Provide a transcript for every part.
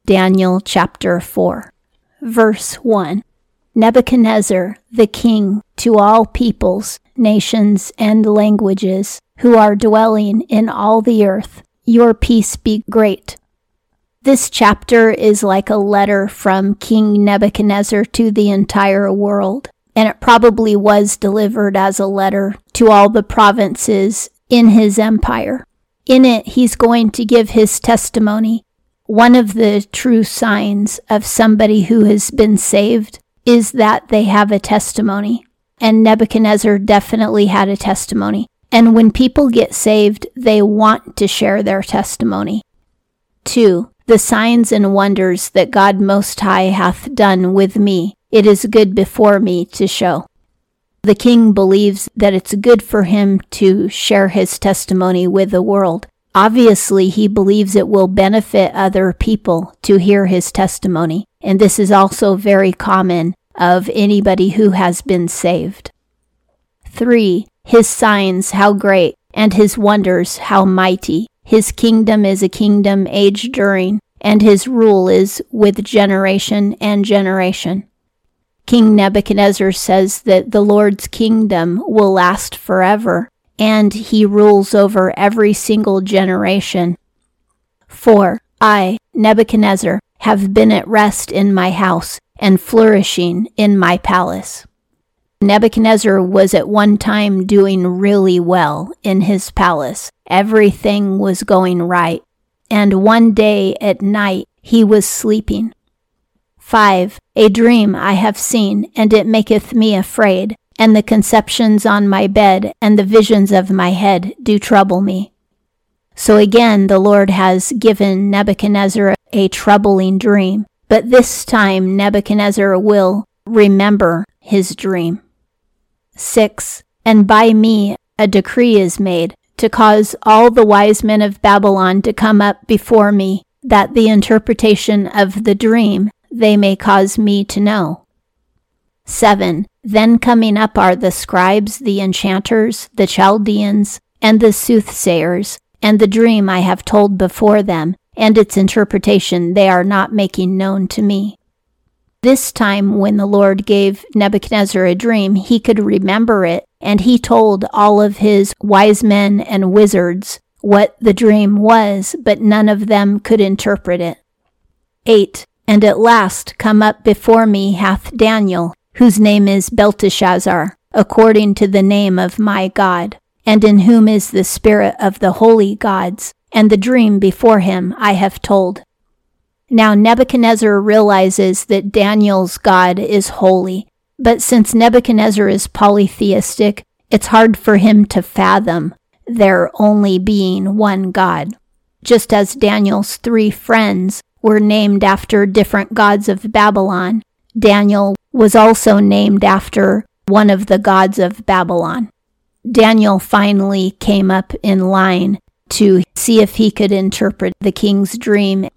Daniel chapter 4. Verse 1. Nebuchadnezzar, the king, to all peoples, nations, and languages, who are dwelling in all the earth, your peace be great. This chapter is like a letter from King Nebuchadnezzar to the entire world, and it probably was delivered as a letter to all the provinces in his empire. In it, he's going to give his testimony. One of the true signs of somebody who has been saved is that they have a testimony. And Nebuchadnezzar definitely had a testimony. And when people get saved, they want to share their testimony. 2. The signs and wonders that God Most High hath done with me, it is good before me to show. The king believes that it's good for him to share his testimony with the world. Obviously, he believes it will benefit other people to hear his testimony, and this is also very common of anybody who has been saved. 3. His signs, how great, and his wonders, how mighty. His kingdom is a kingdom age-during, and his rule is with generation and generation. King Nebuchadnezzar says that the Lord's kingdom will last forever, and he rules over every single generation. 4. I, Nebuchadnezzar, have been at rest in my house, and flourishing in my palace. Nebuchadnezzar was at one time doing really well in his palace. Everything was going right. And one day at night he was sleeping. 5. A dream I have seen, and it maketh me afraid, and the conceptions on my bed and the visions of my head do trouble me. So again, the Lord has given Nebuchadnezzar a troubling dream, but this time Nebuchadnezzar will remember his dream. 6. And by me a decree is made, to cause all the wise men of Babylon to come up before me, that the interpretation of the dream they may cause me to know. 7. Then coming up are the scribes, the enchanters, the Chaldeans, and the soothsayers, and the dream I have told before them, and its interpretation they are not making known to me. This time when the Lord gave Nebuchadnezzar a dream, he could remember it, and he told all of his wise men and wizards what the dream was, but none of them could interpret it. 8. And at last come up before me hath Daniel, whose name is Belteshazzar, according to the name of my God, and in whom is the spirit of the holy gods, and the dream before him I have told. Now Nebuchadnezzar realizes that Daniel's God is holy, but since Nebuchadnezzar is polytheistic, it's hard for him to fathom there only being one God. Just as Daniel's 3 friends were named after different gods of Babylon, Daniel was also named after one of the gods of Babylon. Daniel finally came up in line to see if he could interpret the king's dream.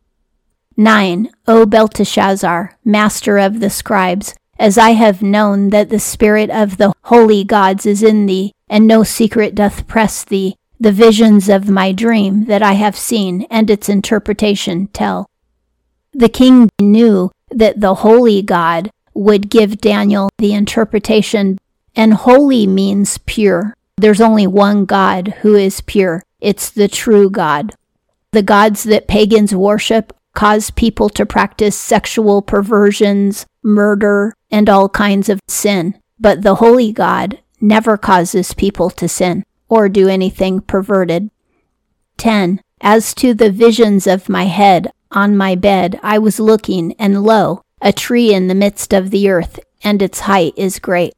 9. O Belteshazzar, master of the scribes, as I have known that the spirit of the holy gods is in thee, and no secret doth press thee, the visions of my dream that I have seen, and its interpretation tell. The king knew that the holy God would give Daniel the interpretation, and holy means pure. There's only one God who is pure. It's the true God. The gods that pagans worship cause people to practice sexual perversions, murder, and all kinds of sin. But the holy God never causes people to sin or do anything perverted. 10. As to the visions of my head on my bed, I was looking, and lo, a tree in the midst of the earth, and its height is great.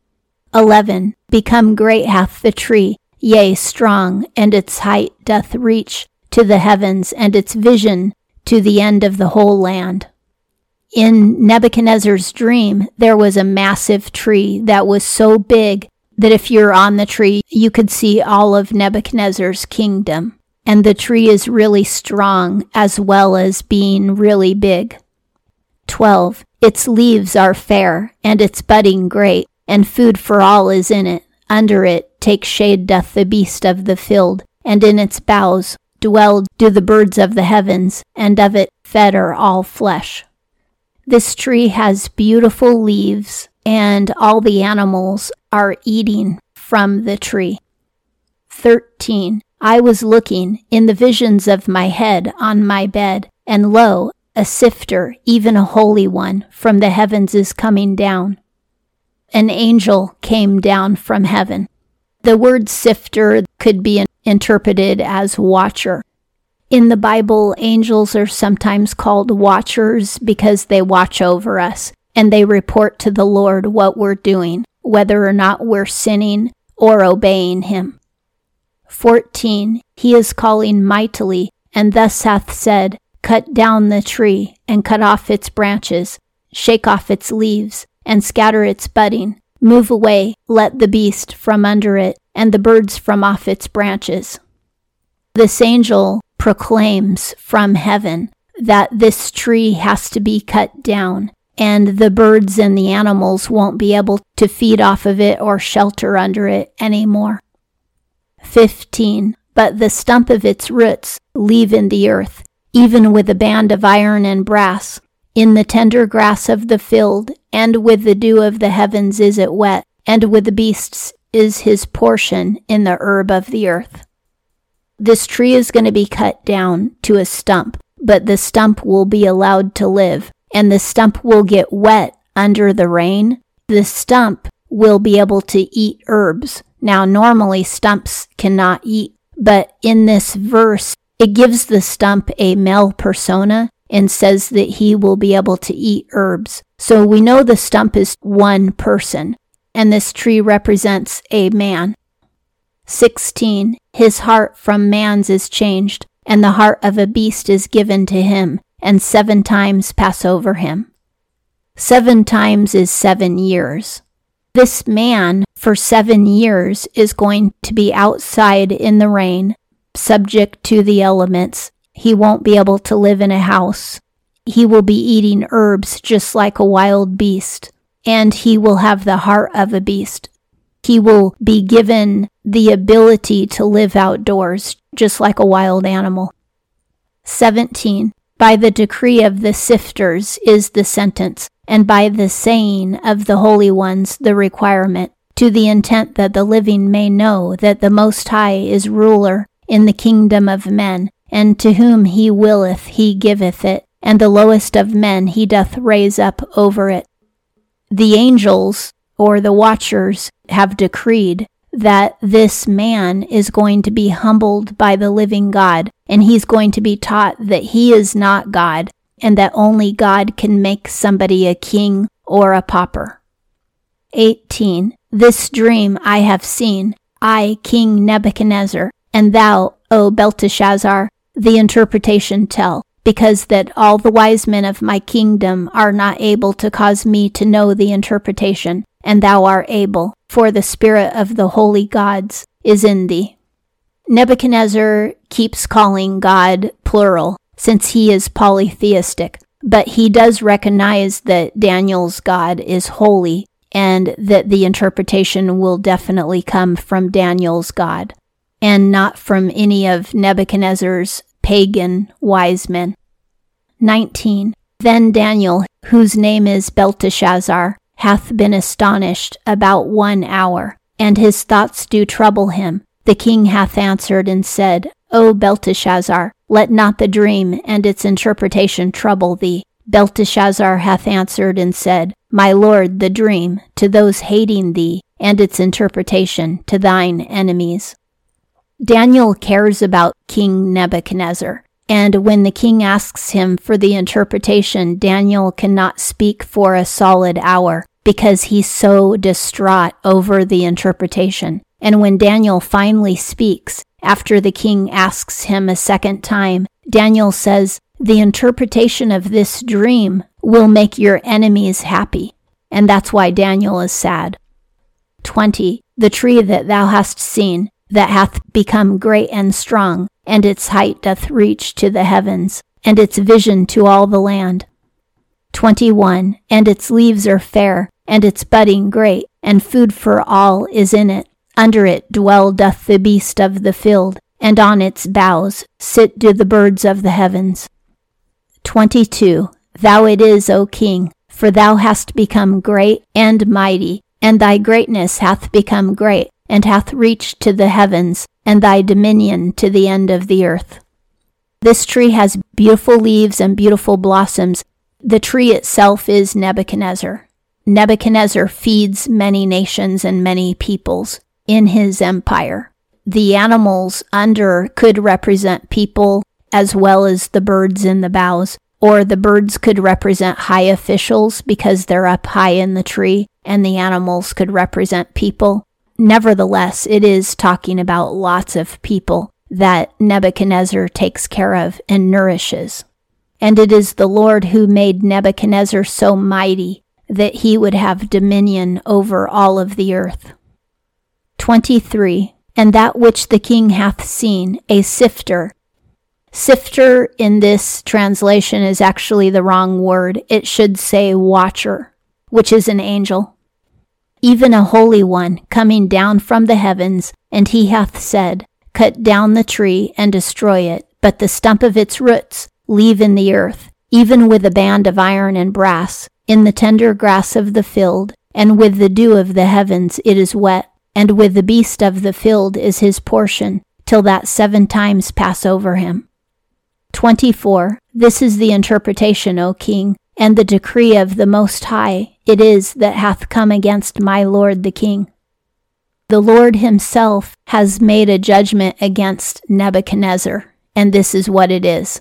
11. Become great hath the tree, yea, strong, and its height doth reach to the heavens, and its vision to the end of the whole land. In Nebuchadnezzar's dream, there was a massive tree that was so big that if you're on the tree, you could see all of Nebuchadnezzar's kingdom. And the tree is really strong as well as being really big. 12. Its leaves are fair, and its budding great, and food for all is in it. Under it take shade doth the beast of the field, and in its boughs do the birds of the heavens, and of it fetter all flesh. This tree has beautiful leaves, and all the animals are eating from the tree. 13. I was looking in the visions of my head on my bed, and lo, a sifter, even a holy one, from the heavens is coming down. An angel came down from heaven. The word sifter could be interpreted as watcher. In the Bible, angels are sometimes called watchers because they watch over us, and they report to the Lord what we're doing, whether or not we're sinning or obeying Him. 14. He is calling mightily, and thus hath said, Cut down the tree, and cut off its branches, shake off its leaves, and scatter its budding. Move away, let the beast from under it, and the birds from off its branches. This angel proclaims from heaven that this tree has to be cut down, and the birds and the animals won't be able to feed off of it or shelter under it anymore. 15. But the stump of its roots leave in the earth, even with a band of iron and brass. In the tender grass of the field, and with the dew of the heavens is it wet, and with the beasts is his portion in the herb of the earth. This tree is going to be cut down to a stump, but the stump will be allowed to live, and the stump will get wet under the rain. The stump will be able to eat herbs. Now, normally stumps cannot eat, but in this verse, it gives the stump a male persona and says that he will be able to eat herbs. So we know the stump is one person, and this tree represents a man. 16. His heart from man's is changed, and the heart of a beast is given to him, and 7 times pass over him. 7 times is 7 years. This man, for 7 years, is going to be outside in the rain, subject to the elements. He won't be able to live in a house. He will be eating herbs just like a wild beast, and he will have the heart of a beast. He will be given the ability to live outdoors, just like a wild animal. 17. By the decree of the sifters is the sentence, and by the saying of the holy ones the requirement, to the intent that the living may know that the Most High is ruler in the kingdom of men, and to whom he willeth he giveth it, and the lowest of men he doth raise up over it. The angels, or the watchers, have decreed that this man is going to be humbled by the living God, and he's going to be taught that he is not God, and that only God can make somebody a king or a pauper. 18. This dream I have seen, I, King Nebuchadnezzar, and thou, O Belteshazzar, the interpretation tell, because that all the wise men of my kingdom are not able to cause me to know the interpretation, and thou art able, for the spirit of the holy gods is in thee. Nebuchadnezzar keeps calling God plural, since he is polytheistic, but he does recognize that Daniel's God is holy, and that the interpretation will definitely come from Daniel's God, and not from any of Nebuchadnezzar's pagan wise men. 19. Then Daniel, whose name is Belteshazzar, hath been astonished about 1 hour, and his thoughts do trouble him. The king hath answered and said, O Belteshazzar, let not the dream and its interpretation trouble thee. Belteshazzar hath answered and said, My lord, the dream, to those hating thee, and its interpretation to thine enemies. Daniel cares about King Nebuchadnezzar, and when the king asks him for the interpretation, Daniel cannot speak for a solid hour, because he's so distraught over the interpretation. And when Daniel finally speaks, after the king asks him a second time, Daniel says, The interpretation of this dream will make your enemies happy. And that's why Daniel is sad. 20. The tree that thou hast seen, that hath become great and strong, and its height doth reach to the heavens, and its vision to all the land. 21. And its leaves are fair, and its budding great, and food for all is in it. Under it doth the beast of the field, and on its boughs do the birds of the heavens. 22. Thou it is, O king, for thou hast become great and mighty, and thy greatness hath become great, and hath reached to the heavens, and thy dominion to the end of the earth. This tree has beautiful leaves and beautiful blossoms. The tree itself is Nebuchadnezzar. Nebuchadnezzar feeds many nations and many peoples in his empire. The animals under could represent people as well as the birds in the boughs, or the birds could represent high officials because they're up high in the tree, and the animals could represent people. Nevertheless, it is talking about lots of people that Nebuchadnezzar takes care of and nourishes. And it is the Lord who made Nebuchadnezzar so mighty that he would have dominion over all of the earth. 23. And that which the king hath seen, a sifter. Sifter in this translation is actually the wrong word. It should say watcher, which is an angel. Even a holy one coming down from the heavens, and he hath said, Cut down the tree and destroy it, but the stump of its roots leave in the earth, even with a band of iron and brass, in the tender grass of the field, and with the dew of the heavens it is wet, and with the beast of the field is his portion, till that 7 times pass over him. 24. This is the interpretation, O king, and the decree of the Most High it is that hath come against my lord the king. The Lord himself has made a judgment against Nebuchadnezzar, and this is what it is.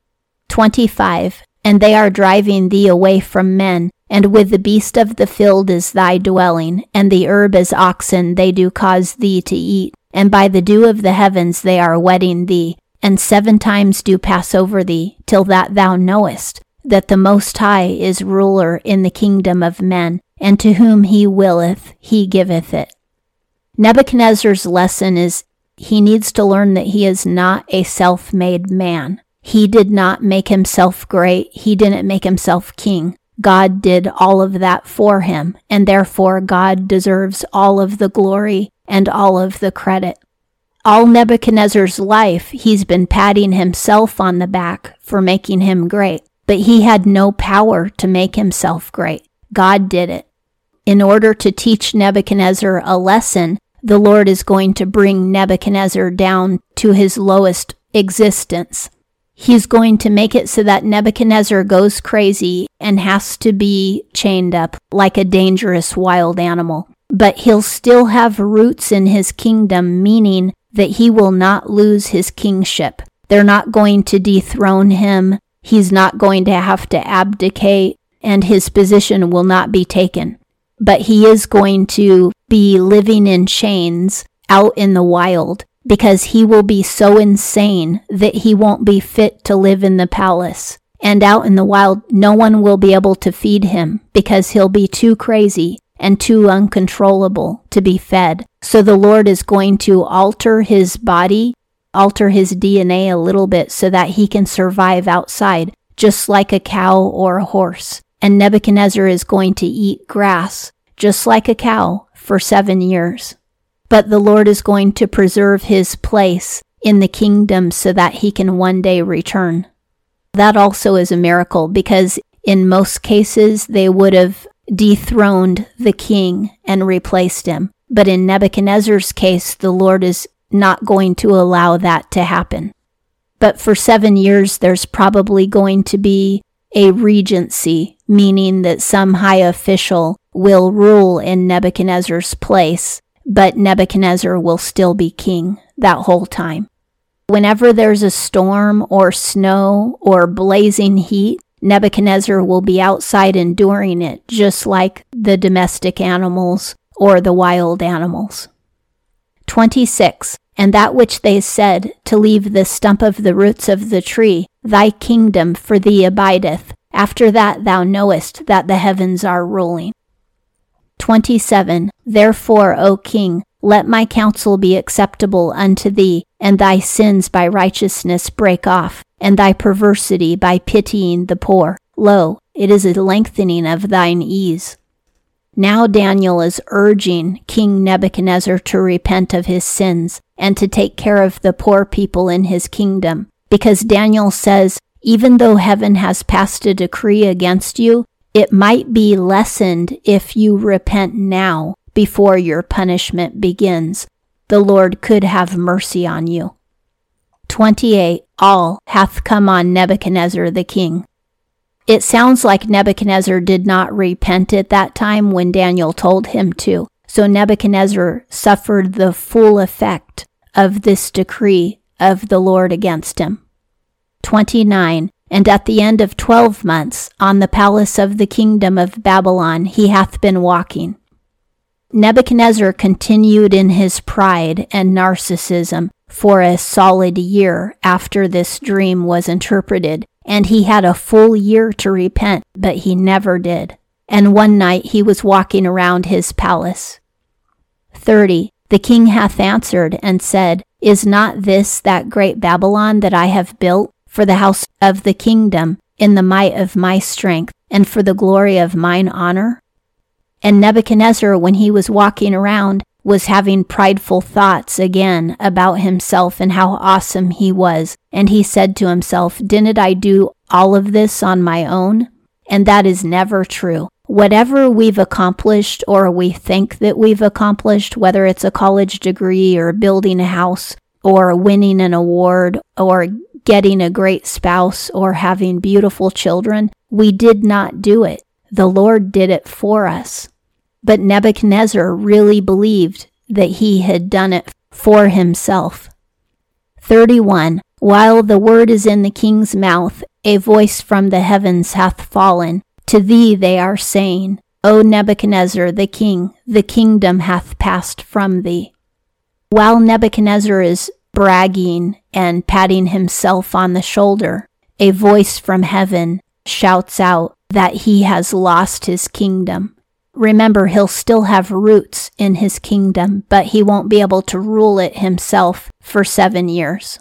25. And they are driving thee away from men, and with the beast of the field is thy dwelling, and the herb as oxen they do cause thee to eat, and by the dew of the heavens they are wetting thee, and 7 times do pass over thee, till that thou knowest that the Most High is ruler in the kingdom of men, and to whom he willeth, he giveth it. Nebuchadnezzar's lesson is he needs to learn that he is not a self-made man. He did not make himself great. He didn't make himself king. God did all of that for him, and therefore God deserves all of the glory and all of the credit. All Nebuchadnezzar's life, he's been patting himself on the back for making him great, but he had no power to make himself great. God did it. In order to teach Nebuchadnezzar a lesson, the Lord is going to bring Nebuchadnezzar down to his lowest existence. He's going to make it so that Nebuchadnezzar goes crazy and has to be chained up like a dangerous wild animal. But he'll still have roots in his kingdom, meaning that he will not lose his kingship. They're not going to dethrone him. He's not going to have to abdicate, and his position will not be taken. But he is going to be living in chains out in the wild, because he will be so insane that he won't be fit to live in the palace. And out in the wild, no one will be able to feed him, because he'll be too crazy and too uncontrollable to be fed. So the Lord is going to alter his body, alter his DNA a little bit so that he can survive outside, just like a cow or a horse. And Nebuchadnezzar is going to eat grass, just like a cow, for 7 years. But the Lord is going to preserve his place in the kingdom so that he can one day return. That also is a miracle, because in most cases they would have dethroned the king and replaced him. But in Nebuchadnezzar's case, the Lord is not going to allow that to happen. But for 7 years, there's probably going to be a regency, meaning that some high official will rule in Nebuchadnezzar's place, but Nebuchadnezzar will still be king that whole time. Whenever there's a storm or snow or blazing heat, Nebuchadnezzar will be outside enduring it, just like the domestic animals or the wild animals. 26. And that which they said, to leave the stump of the roots of the tree, thy kingdom for thee abideth. After that thou knowest that the heavens are ruling. 27. Therefore, O king, let my counsel be acceptable unto thee, and thy sins by righteousness break off, and thy perversity by pitying the poor. Lo, it is a lengthening of thine ease. Now Daniel is urging King Nebuchadnezzar to repent of his sins and to take care of the poor people in his kingdom, because Daniel says, Even though heaven has passed a decree against you, it might be lessened if you repent now before your punishment begins. The Lord could have mercy on you. 28. All hath come on Nebuchadnezzar the king. It sounds like Nebuchadnezzar did not repent at that time when Daniel told him to. So Nebuchadnezzar suffered the full effect of this decree of the Lord against him. 29. And at the end of 12 months, on the palace of the kingdom of Babylon, he hath been walking. Nebuchadnezzar continued in his pride and narcissism for a solid year after this dream was interpreted, and he had a full year to repent, but he never did. And one night he was walking around his palace. 30. The king hath answered and said, Is not this that great Babylon that I have built for the house of the kingdom in the might of my strength and for the glory of mine honor? And Nebuchadnezzar, when he was walking around, was having prideful thoughts again about himself and how awesome he was. And he said to himself, Didn't I do all of this on my own? And that is never true. Whatever we've accomplished or we think that we've accomplished, whether it's a college degree or building a house or winning an award or getting a great spouse or having beautiful children, we did not do it. The Lord did it for us. But Nebuchadnezzar really believed that he had done it for himself. 31. While the word is in the king's mouth, a voice from the heavens hath fallen. To thee they are saying, O Nebuchadnezzar the king, the kingdom hath passed from thee. While Nebuchadnezzar is bragging and patting himself on the shoulder, a voice from heaven shouts out that he has lost his kingdom. Remember, he'll still have roots in his kingdom, but he won't be able to rule it himself for 7 years.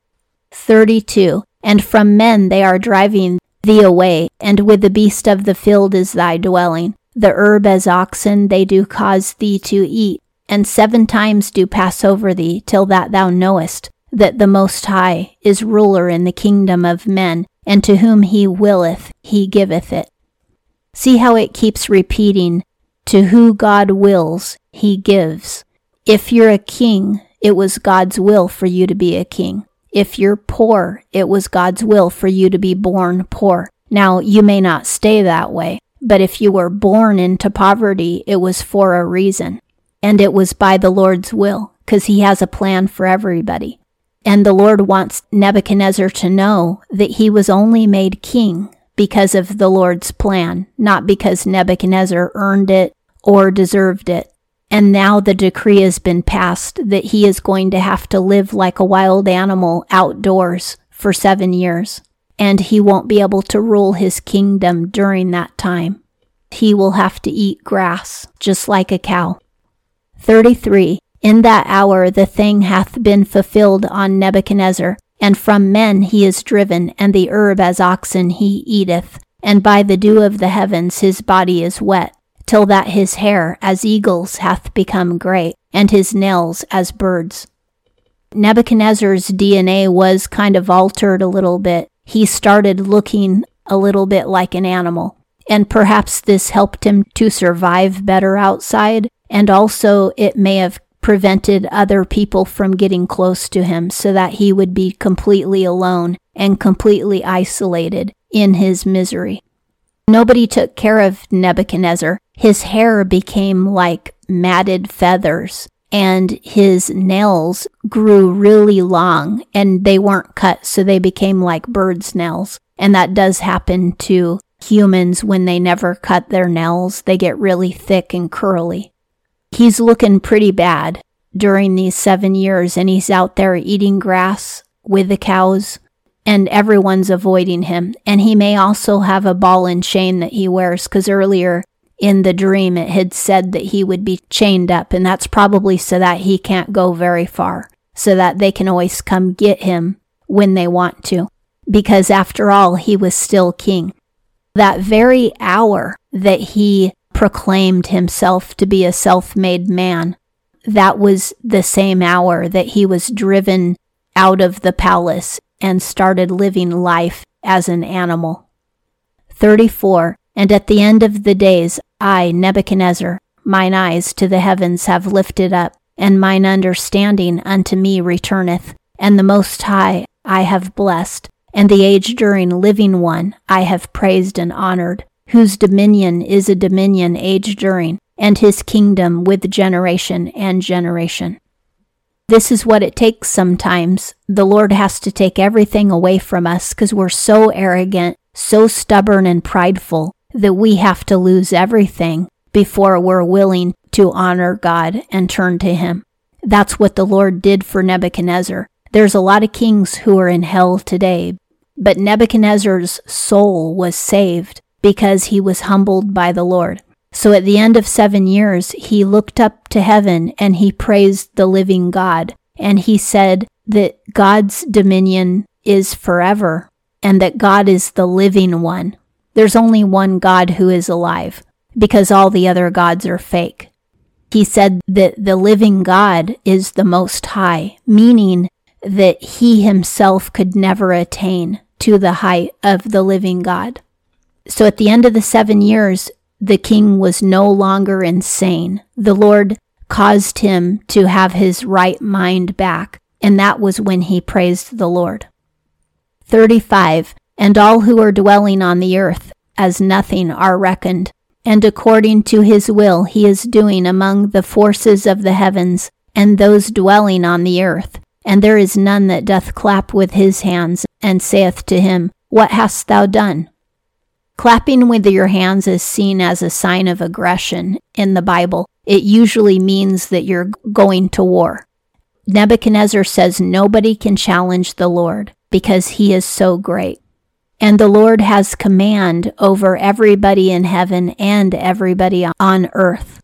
32. And from men they are driving thee away, and with the beast of the field is thy dwelling. The herb as oxen they do cause thee to eat, and 7 times do pass over thee, till that thou knowest that the Most High is ruler in the kingdom of men, and to whom he willeth, he giveth it. See how it keeps repeating, to who God wills, he gives. If you're a king, it was God's will for you to be a king. If you're poor, it was God's will for you to be born poor. Now, you may not stay that way, but if you were born into poverty, it was for a reason. And it was by the Lord's will, because he has a plan for everybody. And the Lord wants Nebuchadnezzar to know that he was only made king because of the Lord's plan, not because Nebuchadnezzar earned it or deserved it. And now the decree has been passed that he is going to have to live like a wild animal outdoors for 7 years. And he won't be able to rule his kingdom during that time. He will have to eat grass, just like a cow. 33. In that hour the thing hath been fulfilled on Nebuchadnezzar, and from men he is driven, and the herb as oxen he eateth, and by the dew of the heavens his body is wet, till that his hair as eagles hath become gray, and his nails as birds. Nebuchadnezzar's DNA was kind of altered a little bit. He started looking a little bit like an animal, and perhaps this helped him to survive better outside, and also it may have prevented other people from getting close to him so that he would be completely alone and completely isolated in his misery. Nobody took care of Nebuchadnezzar. His hair became like matted feathers, and his nails grew really long, and they weren't cut, so they became like birds' nails. And that does happen to humans when they never cut their nails. They get really thick and curly. He's looking pretty bad during these 7 years, and he's out there eating grass with the cows, and everyone's avoiding him. And he may also have a ball and chain that he wears, because earlier in the dream it had said that he would be chained up, and that's probably so that he can't go very far, so that they can always come get him when they want to, because after all, he was still king. That very hour that he proclaimed himself to be a self-made man, that was the same hour that he was driven out of the palace and started living life as an animal. 34. And at the end of the days, I, Nebuchadnezzar, mine eyes to the heavens have lifted up, and mine understanding unto me returneth, and the Most High I have blessed, and the age-during living one I have praised and honored, whose dominion is a dominion age-during, and his kingdom with generation and generation. This is what it takes sometimes. The Lord has to take everything away from us because we're so arrogant, so stubborn and prideful that we have to lose everything before we're willing to honor God and turn to Him. That's what the Lord did for Nebuchadnezzar. There's a lot of kings who are in hell today, but Nebuchadnezzar's soul was saved because he was humbled by the Lord. So at the end of 7 years, he looked up to heaven and he praised the living God. And he said that God's dominion is forever and that God is the living one. There's only one God who is alive because all the other gods are fake. He said that the living God is the Most High, meaning that he himself could never attain to the height of the living God. So at the end of the 7 years, the king was no longer insane. The Lord caused him to have his right mind back, and that was when he praised the Lord. 35. And all who are dwelling on the earth as nothing are reckoned, and according to his will he is doing among the forces of the heavens and those dwelling on the earth. And there is none that doth clap with his hands, and saith to him, What hast thou done? Clapping with your hands is seen as a sign of aggression in the Bible. It usually means that you're going to war. Nebuchadnezzar says nobody can challenge the Lord because he is so great. And the Lord has command over everybody in heaven and everybody on earth.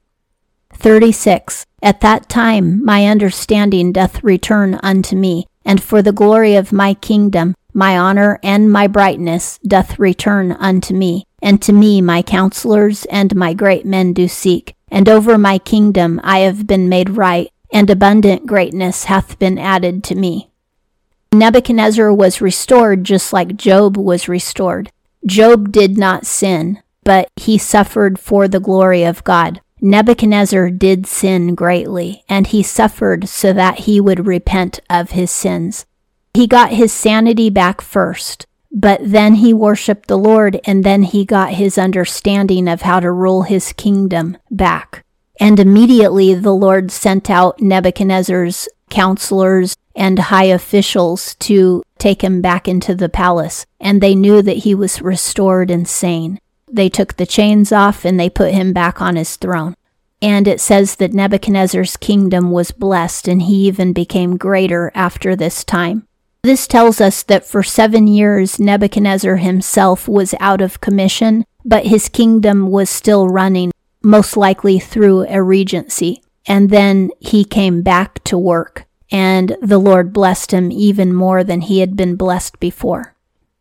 36. At that time my understanding doth return unto me, and for the glory of my kingdom my honor and my brightness doth return unto me, and to me my counselors and my great men do seek, and over my kingdom I have been made right, and abundant greatness hath been added to me. Nebuchadnezzar was restored just like Job was restored. Job did not sin, but he suffered for the glory of God. Nebuchadnezzar did sin greatly, and he suffered so that he would repent of his sins. He got his sanity back first, but then he worshiped the Lord, and then he got his understanding of how to rule his kingdom back. And immediately the Lord sent out Nebuchadnezzar's counselors and high officials to take him back into the palace, and they knew that he was restored and sane. They took the chains off and they put him back on his throne. And it says that Nebuchadnezzar's kingdom was blessed, and he even became greater after this time. This tells us that for 7 years Nebuchadnezzar himself was out of commission, but his kingdom was still running, most likely through a regency. And then he came back to work, and the Lord blessed him even more than he had been blessed before.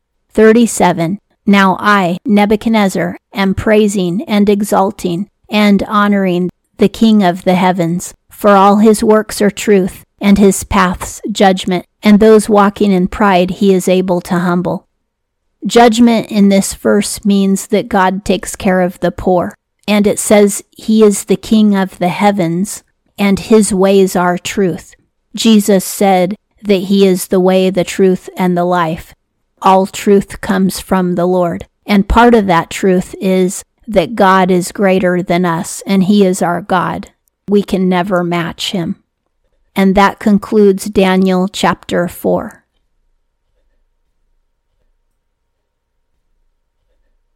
37. Now I, Nebuchadnezzar, am praising and exalting and honoring the King of the heavens, for all his works are truth, and his paths judgment, and those walking in pride he is able to humble. Judgment in this verse means that God takes care of the poor, and it says he is the King of the heavens, and his ways are truth. Jesus said that he is the way, the truth, and the life. All truth comes from the Lord, and part of that truth is that God is greater than us, and he is our God. We can never match him. And that concludes Daniel chapter 4.